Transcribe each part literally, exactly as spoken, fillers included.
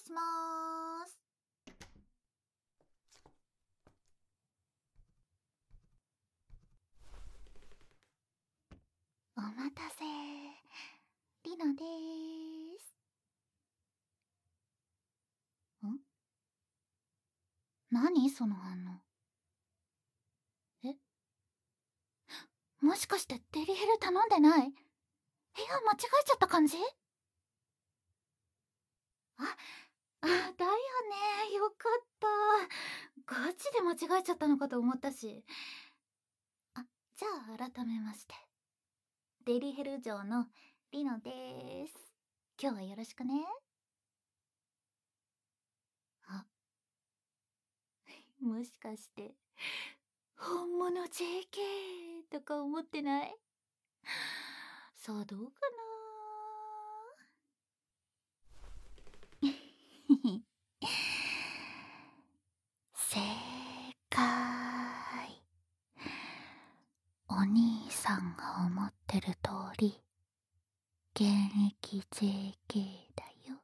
しまーす。お待たせ。リナでーす。ん？何その反応。え？もしかしてデリヘル頼んでない？部屋間違えちゃった感じ？あ、あ、だよね。よかった。ガチで間違えちゃったのかと思ったし。あ、じゃあ改めまして。デリヘル城のリノでーす。今日はよろしくね。あ、もしかして、本物 ジェーケー とか思ってない？さあどうかな正解。お兄さんが思ってる通り、現役 ジェーケー だよ。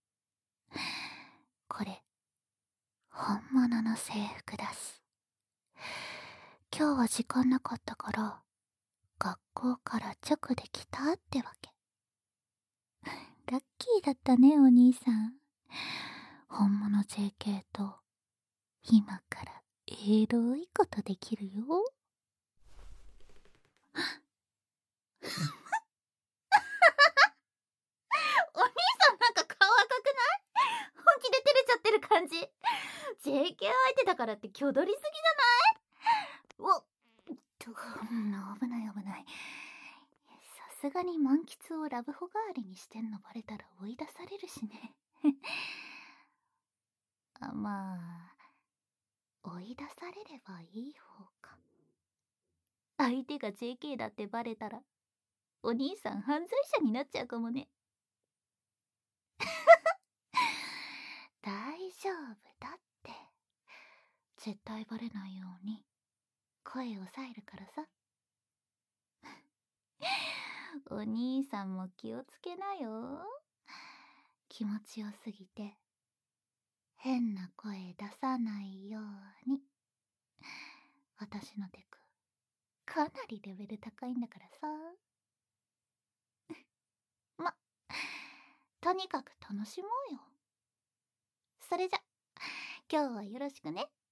これ、本物の制服だし。今日は時間なかったから、学校から直で来たってわけ。ラッキーだったね、お兄さん。本物 ジェーケー と、今からエロいことできるよ。お兄さんなんか顔赤くない？本気で照れちゃってる感じ。ジェーケー 相手だからって挙取りすぎじゃない？おっと、危ない危ない。さすがに満喫をラブホ代わりにしてんのバレたら追い出されるしね。あ、まあ、追い出されればいい方か。相手が ジェーケー だってバレたら、お兄さん犯罪者になっちゃうかもね。大丈夫だって。絶対バレないように声を抑えるからさ。お兄さんも気をつけなよ。気持ちよすぎて変な声出さないように。私のテクかなりレベル高いんだからさ。ま、とにかく楽しもうよ。それじゃ今日はよろしくね。